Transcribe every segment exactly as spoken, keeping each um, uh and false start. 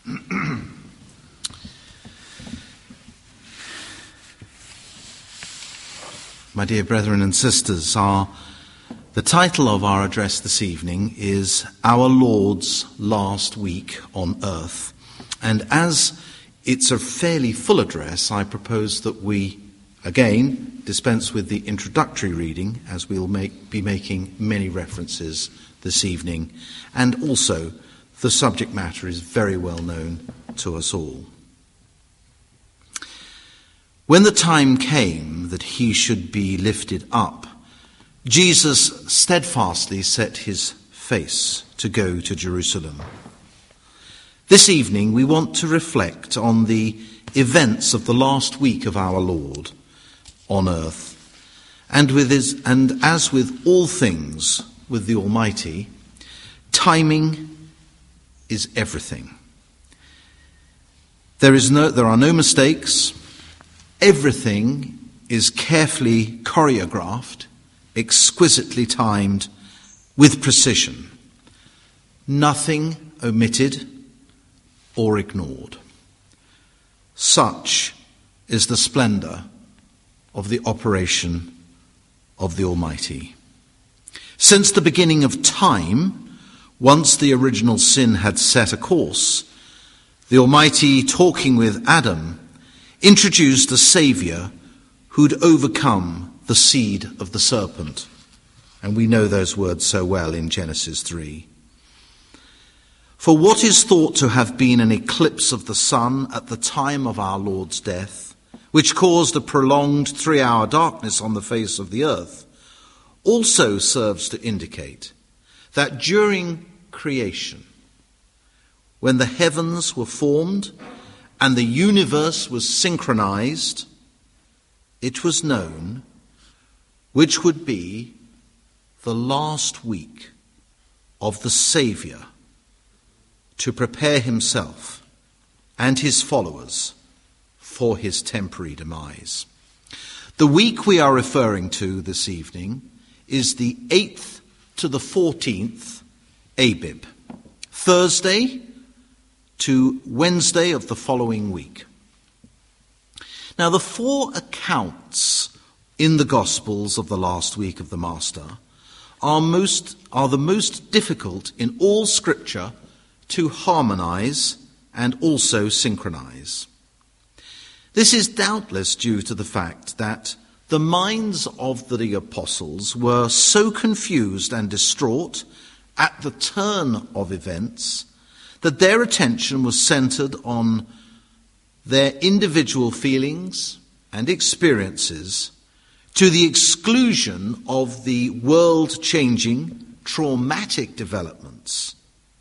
My dear brethren and sisters, our, the title of our address this evening is Our Lord's Last Week on Earth. And as it's a fairly full address, I propose that we, again, dispense with the introductory reading, as we'll make, be making many references this evening. And also, the subject matter is very well known to us all. When the time came that he should be lifted up, Jesus steadfastly set his face to go to Jerusalem. This evening we want to reflect on the events of the last week of our Lord on earth. And with his, and as with all things with the Almighty, timing is everything. There is no, there are no mistakes. Everything is carefully choreographed, exquisitely timed, with precision. Nothing omitted or ignored. Such is the splendor of the operation of the Almighty. Since the beginning of time, once the original sin had set a course, the Almighty, talking with Adam, introduced a Saviour who'd overcome the seed of the serpent. And we know those words so well in Genesis three. For what is thought to have been an eclipse of the sun at the time of our Lord's death, which caused a prolonged three-hour darkness on the face of the earth, also serves to indicate that during creation, when the heavens were formed and the universe was synchronized, it was known which would be the last week of the Saviour to prepare himself and his followers for his temporary demise. The week we are referring to this evening is the eighth to the fourteenth Abib, Thursday to Wednesday of the following week. Now, the four accounts in the Gospels of the last week of the Master are most are the most difficult in all Scripture to harmonize and also synchronize. This is doubtless due to the fact that the minds of the apostles were so confused and distraught at the turn of events that their attention was centered on their individual feelings and experiences to the exclusion of the world-changing, traumatic developments,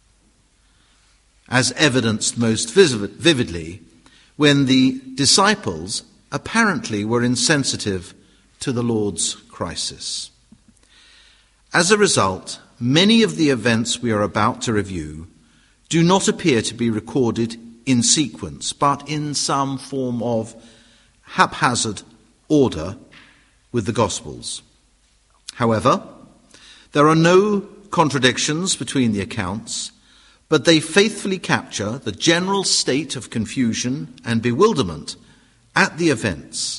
as evidenced most vividly when the disciples apparently were insensitive to the Lord's crisis. As a result, many of the events we are about to review do not appear to be recorded in sequence, but in some form of haphazard order with the Gospels. However, there are no contradictions between the accounts, but they faithfully capture the general state of confusion and bewilderment at the events.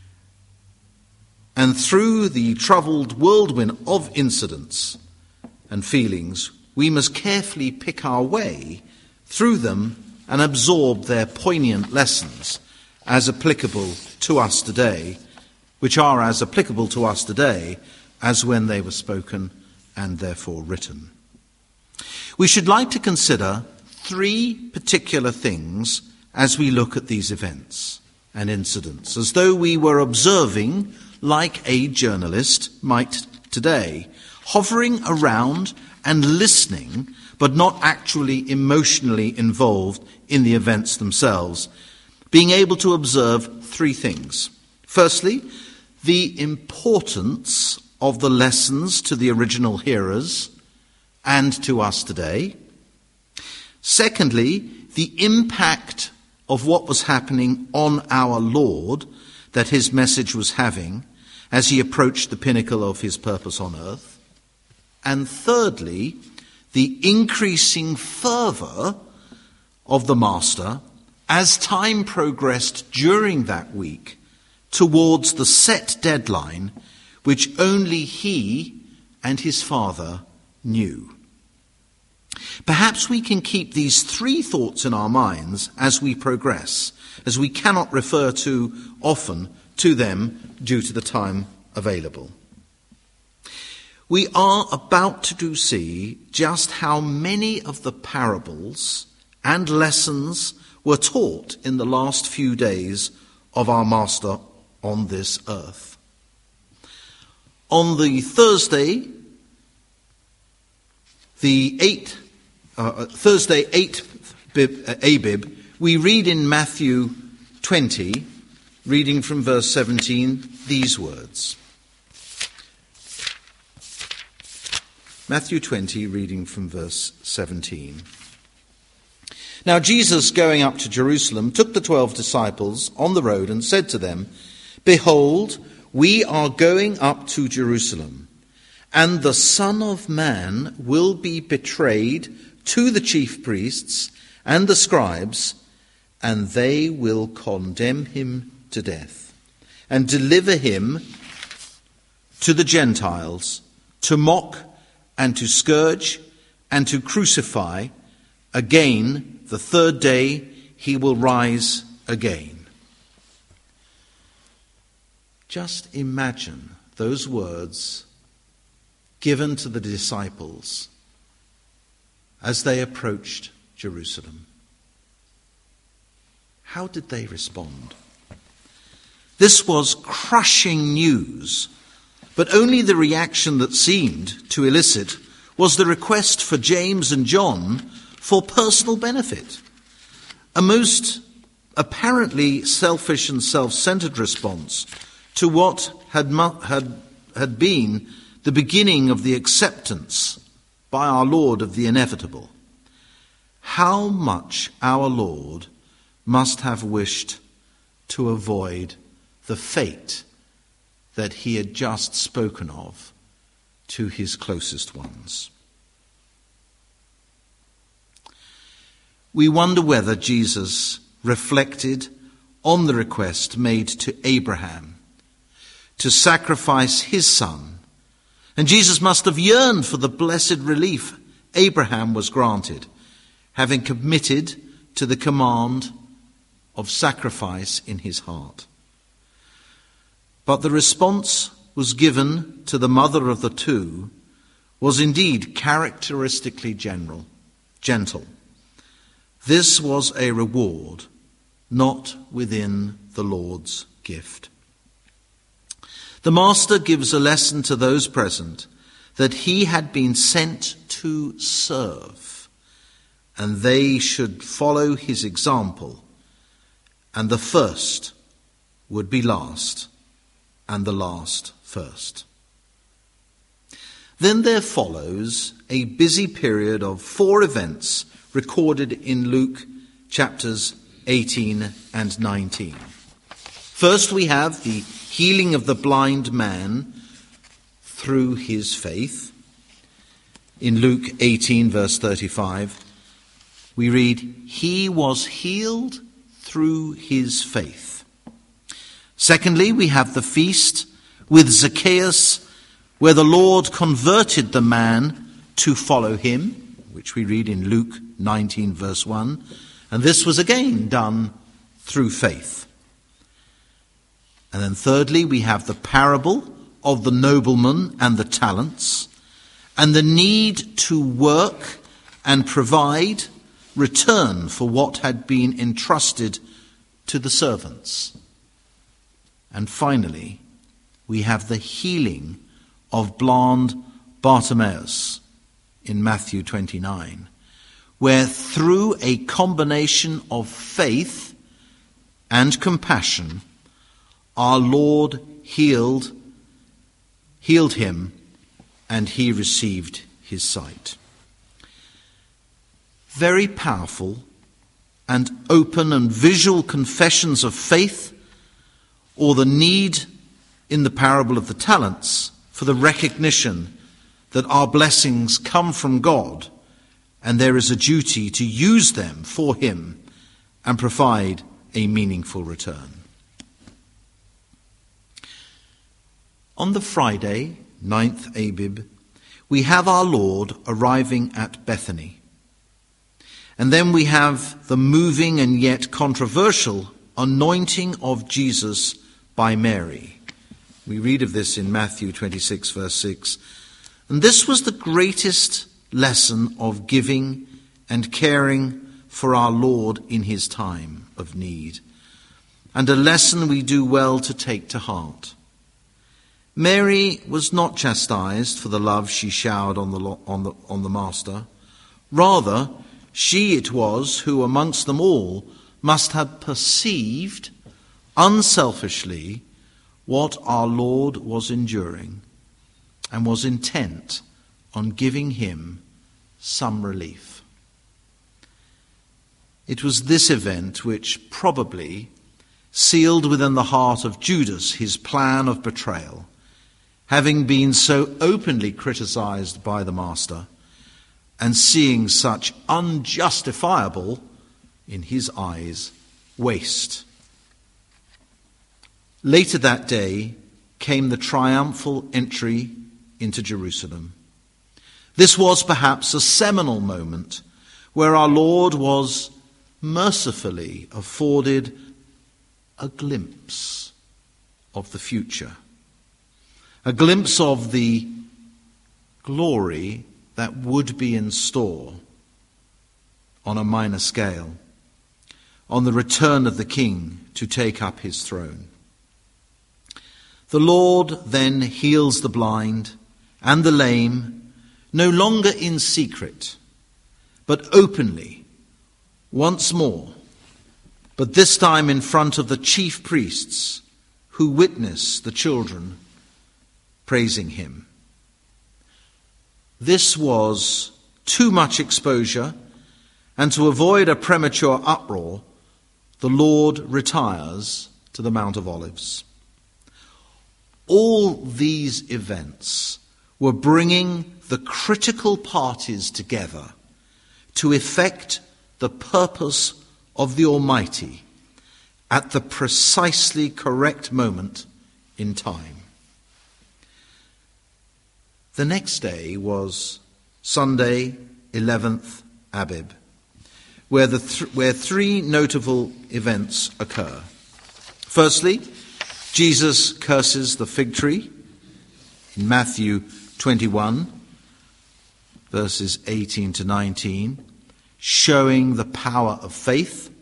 And through the troubled whirlwind of incidents and feelings, we must carefully pick our way through them and absorb their poignant lessons as applicable to us today, which are as applicable to us today as when they were spoken and therefore written. We should like to consider three particular things as we look at these events and incidents, as though we were observing like a journalist might today, hovering around and listening, but not actually emotionally involved in the events themselves, being able to observe three things. Firstly, the importance of the lessons to the original hearers and to us today. Secondly, the impact of what was happening on our Lord that his message was having as he approached the pinnacle of his purpose on earth. And thirdly, the increasing fervor of the master as time progressed during that week towards the set deadline which only he and his father knew. Perhaps we can keep these three thoughts in our minds as we progress, as we cannot refer too often to them due to the time available. We are about to see just how many of the parables and lessons were taught in the last few days of our Master on this earth. On the Thursday, the eight, uh, Thursday eight Bib, uh, Abib, we read in Matthew twenty, reading from verse seventeen, these words. Matthew twenty, reading from verse seventeen. Now Jesus, going up to Jerusalem, took the twelve disciples on the road and said to them, Behold, we are going up to Jerusalem, and the Son of Man will be betrayed to the chief priests and the scribes, and they will condemn him to death, and deliver him to the Gentiles, to mock and to scourge and to crucify. Again, the third day he will rise again. Just imagine those words given to the disciples as they approached Jerusalem. How did they respond? This was crushing news, but only the reaction that seemed to elicit was the request for James and John for personal benefit. A most apparently selfish and self-centered response to what had, had, had been the beginning of the acceptance by our Lord of the inevitable. How much our Lord must have wished to avoid the fate that he had just spoken of to his closest ones. We wonder whether Jesus reflected on the request made to Abraham to sacrifice his son. And Jesus must have yearned for the blessed relief Abraham was granted, having committed to the command of sacrifice in his heart. But the response was given to the mother of the two was indeed characteristically general, gentle. This was a reward not within the Lord's gift. The Master gives a lesson to those present that he had been sent to serve, and they should follow his example, and the first would be last, and the last first. Then there follows a busy period of four events recorded in Luke chapters eighteen and nineteen. First, we have the healing of the blind man through his faith. In Luke eighteen, verse thirty-five, we read, "He was healed through his faith." Secondly, we have the feast with Zacchaeus, where the Lord converted the man to follow him, which we read in Luke nineteen, verse one. And this was again done through faith. And then thirdly, we have the parable of the nobleman and the talents, and the need to work and provide return for what had been entrusted to the servants. And finally, we have the healing of blind Bartimaeus in Matthew twenty-nine, where through a combination of faith and compassion, our Lord healed, healed him, and he received his sight. Very powerful and open and visual confessions of faith, or the need in the parable of the talents for the recognition that our blessings come from God and there is a duty to use them for him and provide a meaningful return. On the Friday, ninth Abib, we have our Lord arriving at Bethany. And then we have the moving and yet controversial anointing of Jesus by Mary. We read of this in Matthew twenty-six, verse six. And this was the greatest lesson of giving and caring for our Lord in his time of need, and a lesson we do well to take to heart. Mary was not chastised for the love she showered on the, on the, on the Master. Rather, she it was who amongst them all must have perceived unselfishly what our Lord was enduring and was intent on giving him some relief. It was this event which probably sealed within the heart of Judas his plan of betrayal, having been so openly criticized by the Master and seeing such unjustifiable, in his eyes, waste. Later that day came the triumphal entry into Jerusalem. This was perhaps a seminal moment where our Lord was mercifully afforded a glimpse of the future, a glimpse of the glory that would be in store on a minor scale, on the return of the King to take up his throne. The Lord then heals the blind and the lame, no longer in secret, but openly, once more, but this time in front of the chief priests who witness the children praising him. This was too much exposure, and to avoid a premature uproar, the Lord retires to the Mount of Olives. All these events were bringing the critical parties together to effect the purpose of the Almighty at the precisely correct moment in time. The next day was Sunday, eleventh Abib, where, the th- where three notable events occur. Firstly, Jesus curses the fig tree in Matthew twenty-one, verses eighteen to nineteen, showing the power of faith.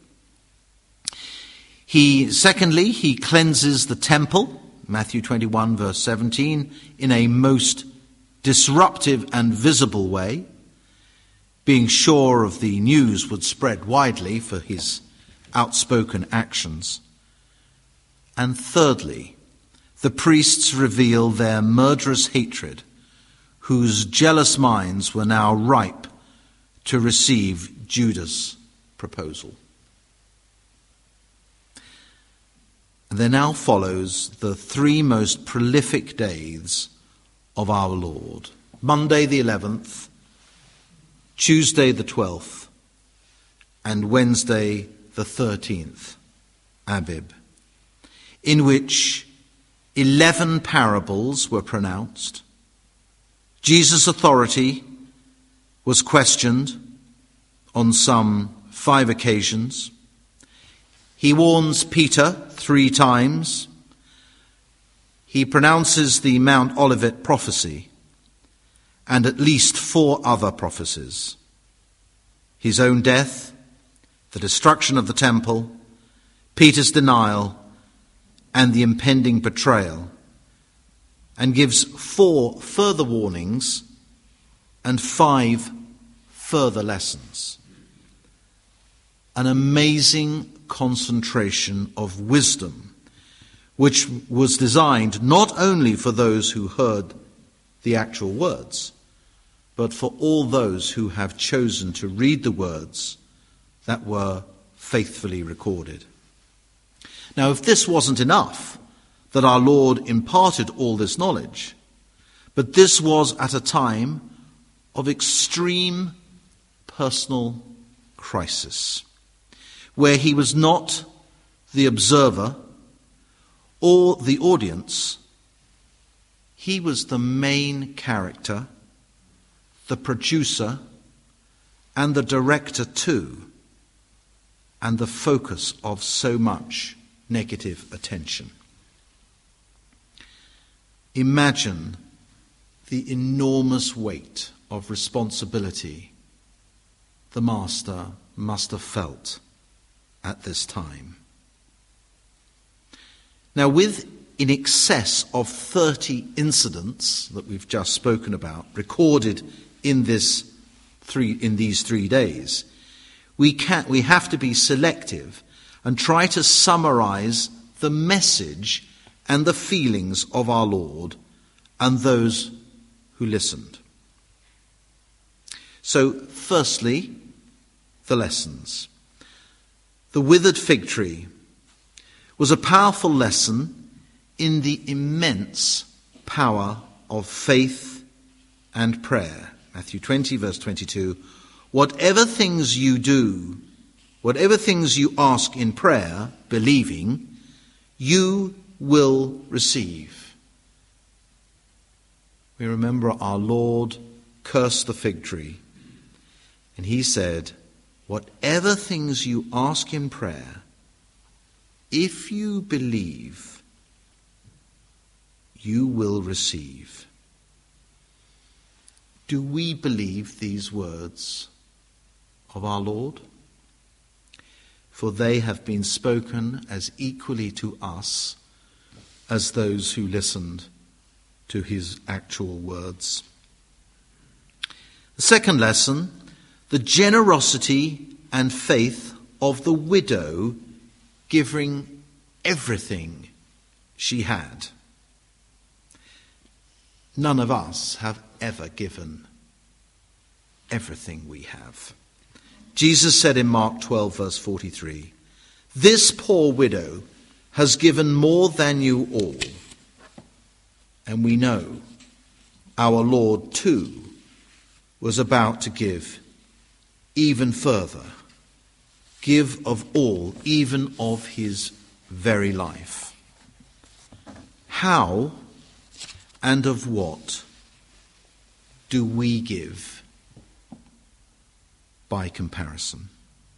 He, secondly, he cleanses the temple, Matthew twenty-one, verse seventeen, in a most disruptive and visible way, being sure of the news would spread widely for his outspoken actions. And thirdly, the priests reveal their murderous hatred, whose jealous minds were now ripe to receive Judas' proposal. And there now follows the three most prolific days of our Lord. Monday the eleventh, Tuesday the twelfth, and Wednesday the thirteenth Abib, in which eleven parables were pronounced. Jesus' authority was questioned on some five occasions. He warns Peter three times. He pronounces the Mount Olivet prophecy and at least four other prophecies: his own death, the destruction of the temple, Peter's denial, and the impending betrayal, and gives four further warnings and five further lessons. An amazing concentration of wisdom, which was designed not only for those who heard the actual words, but for all those who have chosen to read the words that were faithfully recorded. Now, if this wasn't enough, that our Lord imparted all this knowledge, but this was at a time of extreme personal crisis, where he was not the observer or the audience. He was the main character, the producer, and the director too, and the focus of so much negative attention. Imagine the enormous weight of responsibility the master must have felt at this time. Now, with in excess of thirty incidents that we've just spoken about recorded in this three in these three days, we can we have to be selective and try to summarize the message and the feelings of our Lord and those who listened. So, firstly, the lessons. The withered fig tree was a powerful lesson in the immense power of faith and prayer. Matthew twenty, verse twenty-two, whatever things you do, whatever things you ask in prayer, believing, you will receive. We remember our Lord cursed the fig tree, and he said, whatever things you ask in prayer, if you believe, you will receive. Do we believe these words of our Lord? For they have been spoken as equally to us as those who listened to his actual words. The second lesson, the generosity and faith of the widow giving everything she had. None of us have ever given everything we have. Jesus said in Mark twelve, verse forty-three, this poor widow has given more than you all. And we know our Lord too was about to give even further, give of all, even of his very life. How and of what do we give by comparison?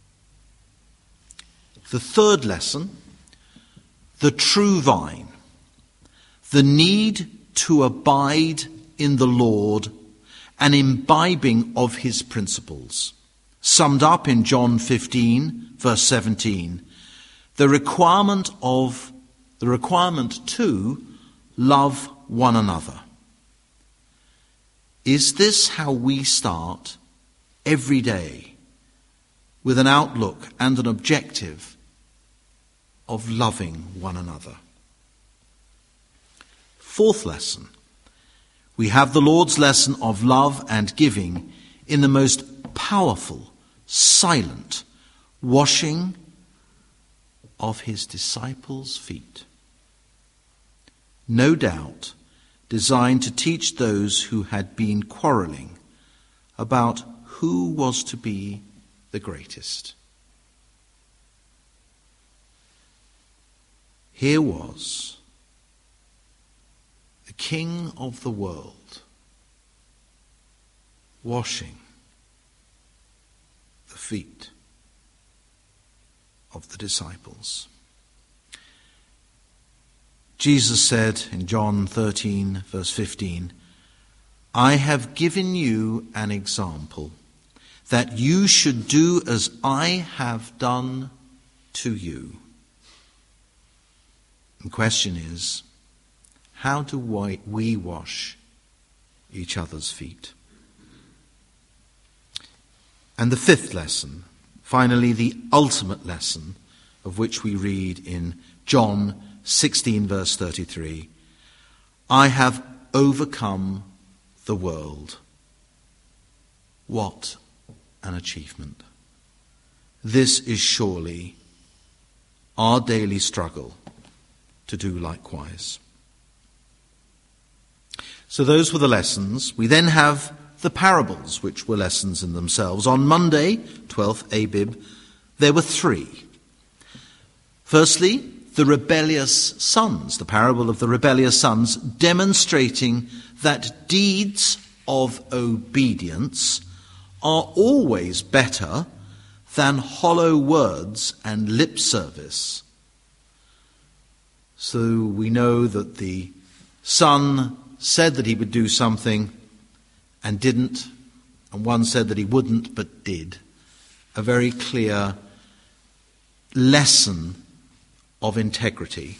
The third lesson, the true vine, the need to abide in the Lord and imbibing of his principles, summed up in John fifteen, verse seventeen, the requirement of the requirement to love one another. Is this how we start every day, with an outlook and an objective of loving one another? Fourth lesson, we have the Lord's lesson of love and giving in the most powerful, silent washing of his disciples' feet. No doubt designed to teach those who had been quarrelling about who was to be the greatest. Here was the King of the world washing the feet of the disciples. Jesus said in John thirteen, verse fifteen, I have given you an example that you should do as I have done to you. The question is, how do we wash each other's feet? And the fifth lesson, finally the ultimate lesson, of which we read in John sixteen, verse thirty-three, I have overcome the world. What an achievement. This is surely our daily struggle to do likewise. So those were the lessons. We then have the parables, which were lessons in themselves. On Monday, twelfth Abib, there were three. Firstly, the rebellious sons, the parable of the rebellious sons, demonstrating that deeds of obedience are always better than hollow words and lip service. So we know that the son said that he would do something and didn't, and one said that he wouldn't but did. A very clear lesson of integrity.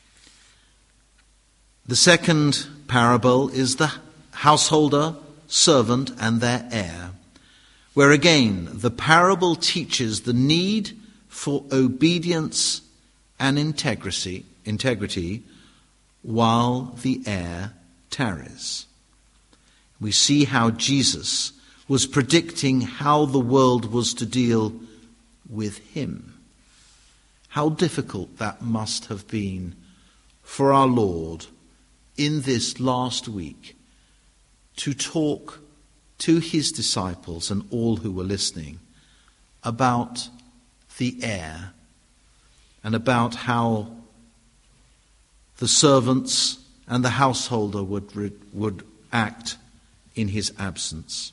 The second parable is the householder, servant, and their heir, where again the parable teaches the need for obedience and integrity, integrity while the heir tarries. We see how Jesus was predicting how the world was to deal with him. How difficult that must have been for our Lord in this last week to talk to his disciples and all who were listening about the heir and about how the servants and the householder would, would act in his absence.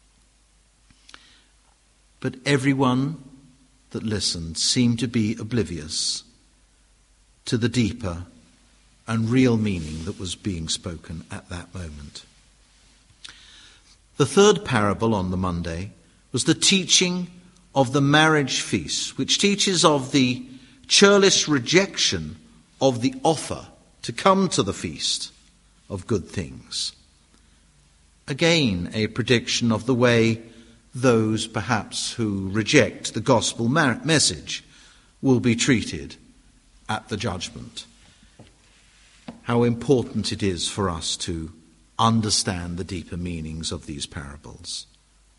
But everyone that listened seemed to be oblivious to the deeper and real meaning that was being spoken at that moment. The third parable on the Monday was the teaching of the marriage feast, which teaches of the churlish rejection of the offer to come to the feast of good things. Again, a prediction of the way those perhaps who reject the gospel mar- message will be treated at the judgment. How important it is for us to understand the deeper meanings of these parables.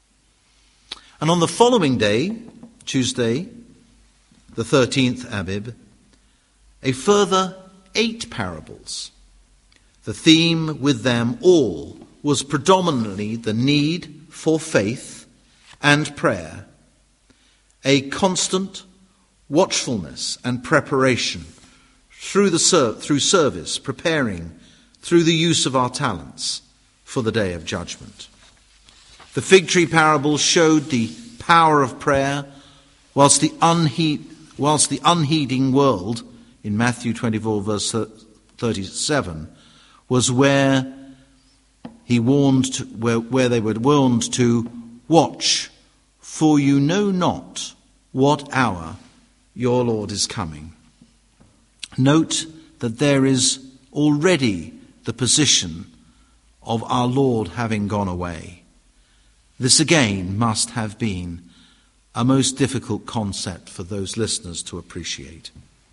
And on the following day, Tuesday, the thirteenth Abib, a further eight parables. The theme with them all was predominantly the need for faith and prayer, a constant watchfulness and preparation through the ser- through service, preparing through the use of our talents for the day of judgment. The fig tree parable showed the power of prayer, whilst the unheed, whilst the unheeding world in Matthew twenty-four verse thirty-seven was where he warned, to, where, where they were warned to watch, for you know not what hour your Lord is coming. Note that there is already the position of our Lord having gone away. This again must have been a most difficult concept for those listeners to appreciate.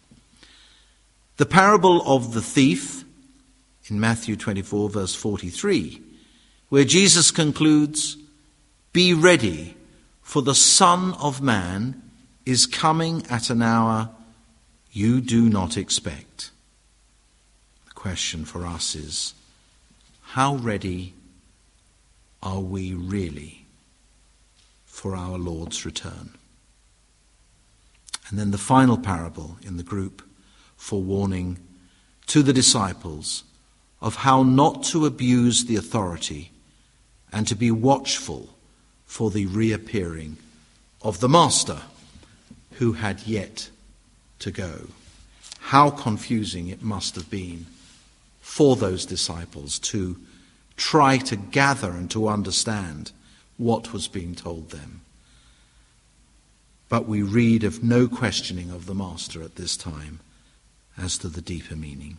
The parable of the thief in Matthew twenty-four verse forty-three, where Jesus concludes, "Be ready, for the Son of Man is coming at an hour you do not expect." The question for us is, how ready are we really for our Lord's return? And then the final parable in the group for warning to the disciples of how not to abuse the authority and to be watchful for the reappearing of the Master who had yet to go. How confusing it must have been for those disciples to try to gather and to understand what was being told them. But we read of no questioning of the Master at this time as to the deeper meaning.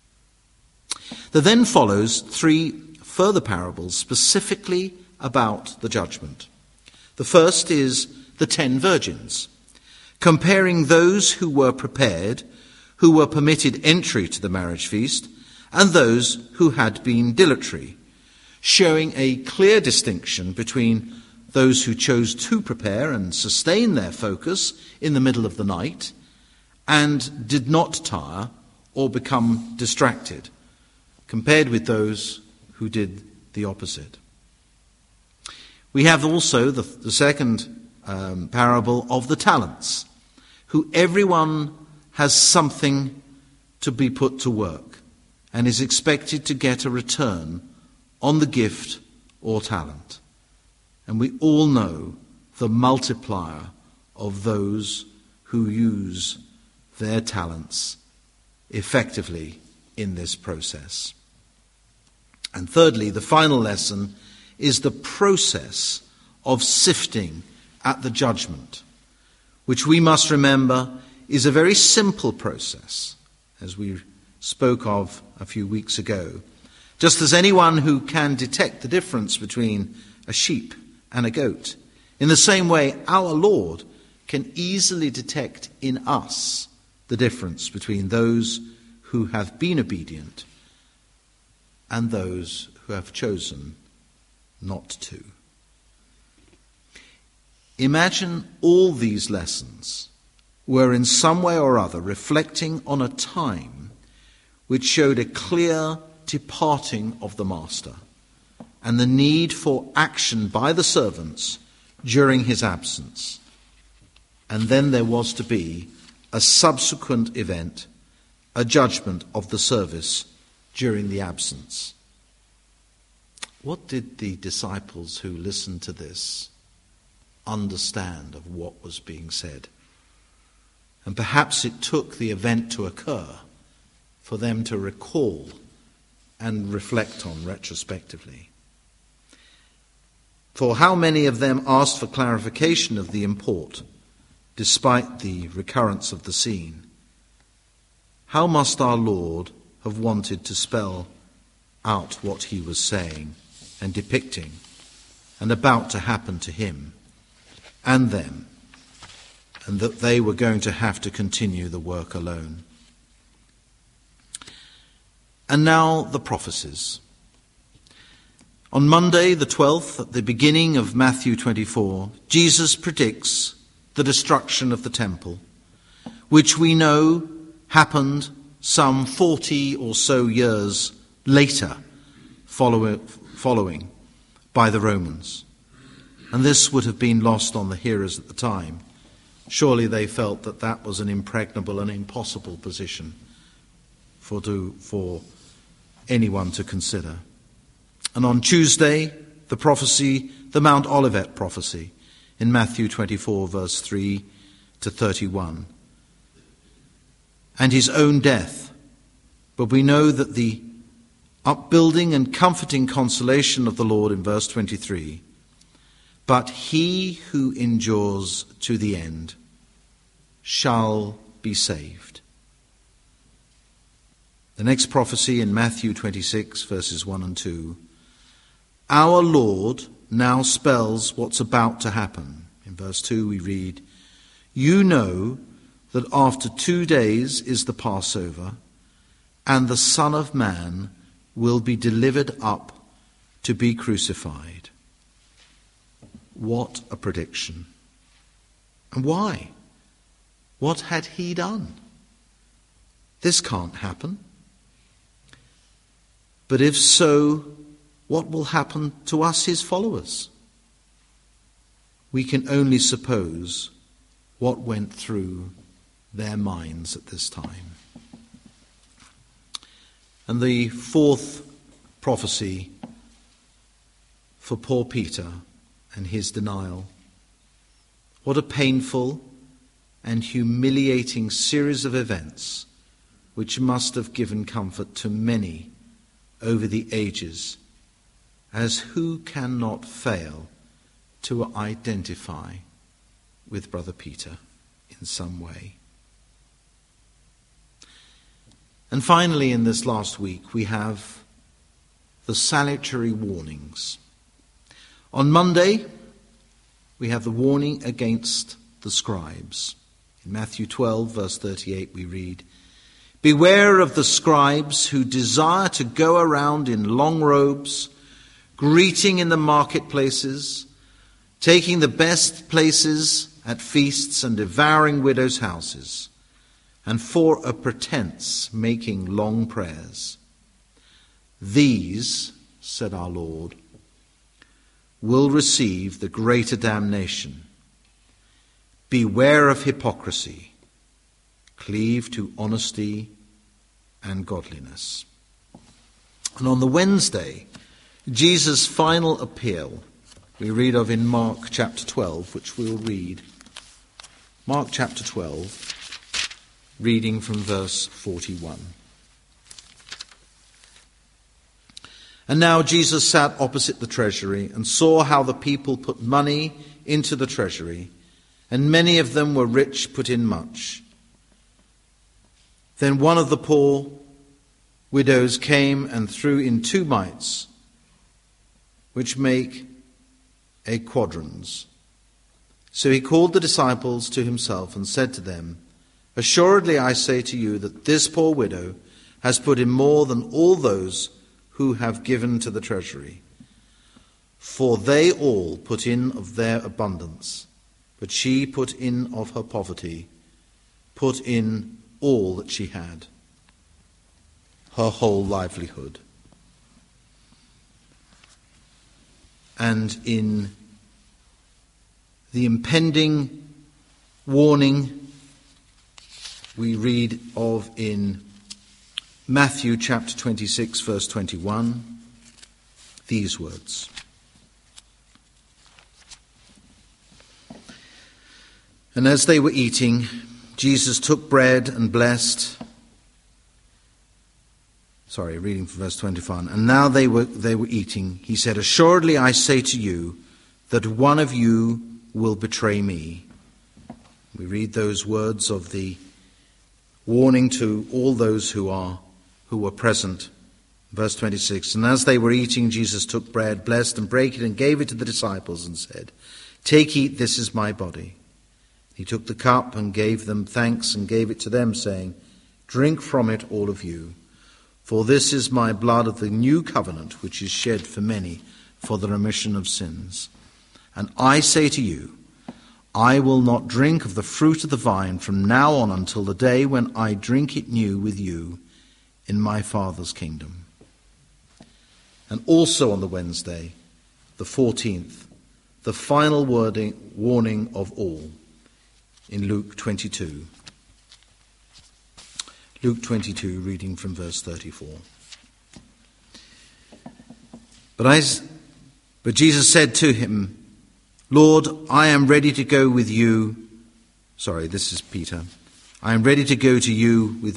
There then follows three further parables specifically about the judgment. The first is the ten virgins, comparing those who were prepared, who were permitted entry to the marriage feast, and those who had been dilatory, showing a clear distinction between those who chose to prepare and sustain their focus in the middle of the night and did not tire or become distracted, compared with those who did the opposite. We have also the, the second um, parable of the talents, who everyone has something to be put to work and is expected to get a return on the gift or talent. And we all know the multiplier of those who use their talents effectively in this process. And thirdly, the final lesson is the process of sifting at the judgment, which we must remember is a very simple process, as we spoke of a few weeks ago. Just as anyone who can detect the difference between a sheep and a goat, in the same way our Lord can easily detect in us the difference between those who have been obedient and those who have chosen not to. Imagine all these lessons were in some way or other reflecting on a time which showed a clear departing of the master and the need for action by the servants during his absence. And then there was to be a subsequent event, a judgment of the service during the absence. What did the disciples who listened to this understand of what was being said? And perhaps it took the event to occur for them to recall and reflect on retrospectively. For how many of them asked for clarification of the import, despite the recurrence of the scene? How must our Lord have wanted to spell out what he was saying and depicting and about to happen to him and them, and that they were going to have to continue the work alone. And now the prophecies. On Monday the twelfth, at the beginning of Matthew twenty-four, Jesus predicts the destruction of the temple, which we know happened some forty or so years later, follow, following by the Romans. And this would have been lost on the hearers at the time. Surely they felt that that was an impregnable and impossible position for, to, for anyone to consider. And on Tuesday, the prophecy, the Mount Olivet prophecy, in Matthew twenty-four, verse three to thirty-one. And his own death. But we know that the upbuilding and comforting consolation of the Lord in verse twenty-three. But he who endures to the end shall be saved. The next prophecy in Matthew twenty-six, verses one and two. Our Lord now spells what's about to happen. In verse two we read, "You know that after two days is the Passover, and the Son of Man will be delivered up to be crucified." What a prediction. And why? What had he done? This can't happen. But if so, what will happen to us, his followers? We can only suppose what went through their minds at this time. And the fourth prophecy for poor Peter and his denial. What a painful and humiliating series of events which must have given comfort to many over the ages, as who cannot fail to identify with Brother Peter in some way. And finally, in this last week, we have the salutary warnings. On Monday, we have the warning against the scribes. In Matthew twelve, verse thirty-eight, we read, "Beware of the scribes who desire to go around in long robes, greeting in the marketplaces, taking the best places at feasts and devouring widows' houses, and for a pretense making long prayers. These," said our Lord, will receive the greater damnation. Beware of hypocrisy. Cleave to honesty and godliness. And on the Wednesday, Jesus' final appeal, we read of in Mark chapter twelve, which we'll read. Mark chapter twelve, reading from verse forty-one. And now Jesus sat opposite the treasury and saw how the people put money into the treasury, and many of them were rich, put in much. Then one of the poor widows came and threw in two mites, which make a quadrans. So he called the disciples to himself and said to them, Assuredly I say to you that this poor widow has put in more than all those who have given to the treasury. For they all put in of their abundance, but she put in of her poverty, put in all that she had, her whole livelihood. And in the impending warning we read of in Matthew chapter twenty-six, verse twenty-one, these words. And as they were eating, Jesus took bread and blessed. Sorry, reading from verse twenty-one. And now they were they were eating. He said, Assuredly I say to you that one of you will betray me. We read those words of the warning to all those who are who were present. Verse twenty-six. And as they were eating, Jesus took bread, blessed and brake it, and gave it to the disciples and said, Take, eat, this is my body. He took the cup and gave them thanks and gave it to them, saying, Drink from it, all of you, for this is my blood of the new covenant, which is shed for many for the remission of sins. And I say to you, I will not drink of the fruit of the vine from now on until the day when I drink it new with you in my Father's kingdom. And also on the Wednesday, the fourteenth, the final wording, warning of all, in Luke twenty-two. Luke twenty-two, reading from verse thirty-four. But, I, but Jesus said to him, Lord, I am ready to go with you. Sorry, this is Peter. I am ready to go to you with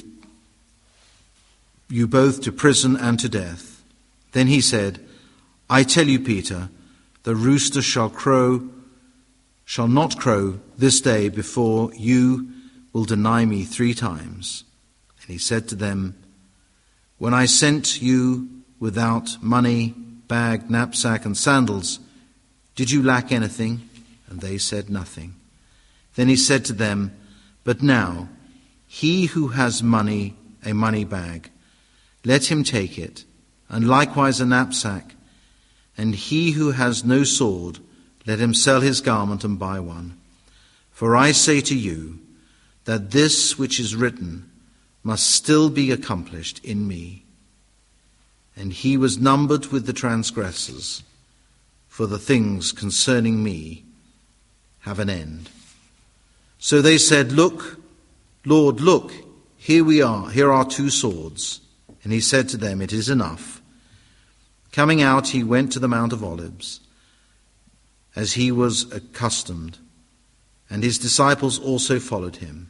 you both to prison and to death. Then he said, I tell you, Peter, the rooster shall crow, shall not crow this day before you will deny me three times. And he said to them, When I sent you without money, bag, knapsack, and sandals, did you lack anything? And they said nothing. Then he said to them, But now, he who has money, a money bag, let him take it, and likewise a knapsack. And he who has no sword, let him sell his garment and buy one. For I say to you, that this which is written must still be accomplished in me. And he was numbered with the transgressors, for the things concerning me have an end. So they said, Look, Lord, look, here we are, here are two swords. And he said to them, It is enough. Coming out, he went to the Mount of Olives, as he was accustomed, and his disciples also followed him.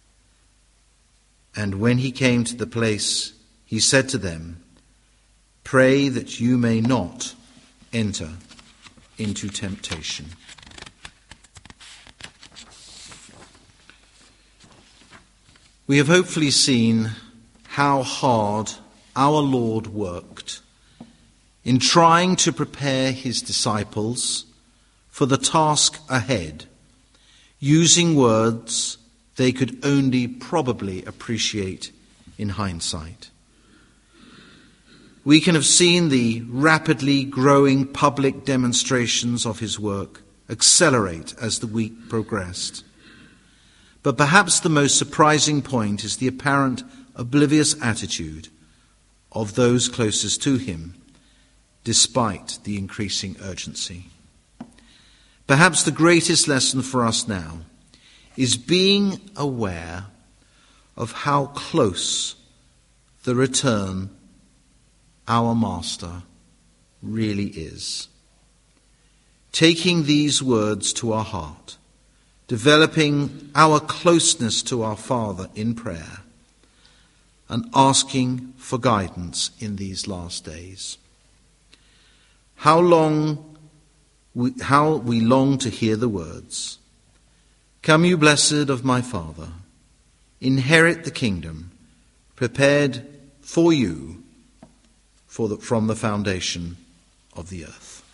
And when he came to the place, he said to them, Pray that you may not enter into temptation. We have hopefully seen how hard our Lord worked in trying to prepare his disciples for the task ahead, using words they could only probably appreciate in hindsight. We can have seen the rapidly growing public demonstrations of his work accelerate as the week progressed. But perhaps the most surprising point is the apparent oblivious attitude of those closest to him, despite the increasing urgency. Perhaps the greatest lesson for us now is being aware of how close the return our Master really is. Taking these words to our heart, developing our closeness to our Father in prayer, and asking for guidance in these last days. How long, we, how we long to hear the words, "Come, you blessed of my Father, inherit the kingdom prepared for you for the, from the foundation of the earth."